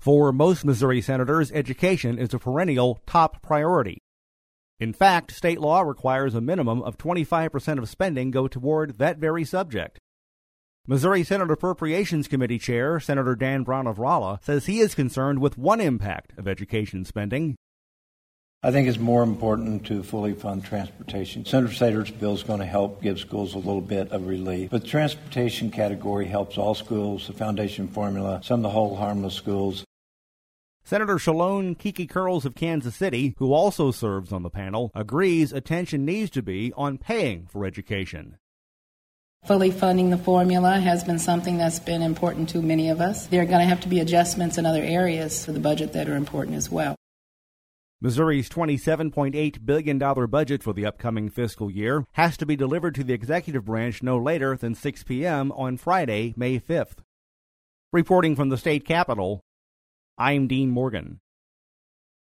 For most Missouri senators, education is a perennial top priority. In fact, state law requires a minimum of 25% of spending go toward that very subject. Missouri Senate Appropriations Committee Chair Senator Dan Brown of Rolla says he is concerned with one impact of education spending. I think it's more important to fully fund transportation. Senator Sater's bill is going to help give schools a little bit of relief. But the transportation category helps all schools, the foundation formula, some of the whole harmless schools. Senator Shalone Kiki Curls of Kansas City, who also serves on the panel, agrees attention needs to be on paying for education. Fully funding the formula has been something that's been important to many of us. There are going to have to be adjustments in other areas for the budget that are important as well. Missouri's $27.8 billion budget for the upcoming fiscal year has to be delivered to the executive branch no later than 6 p.m. on Friday, May 5th. Reporting from the state capitol, I'm Dean Morgan.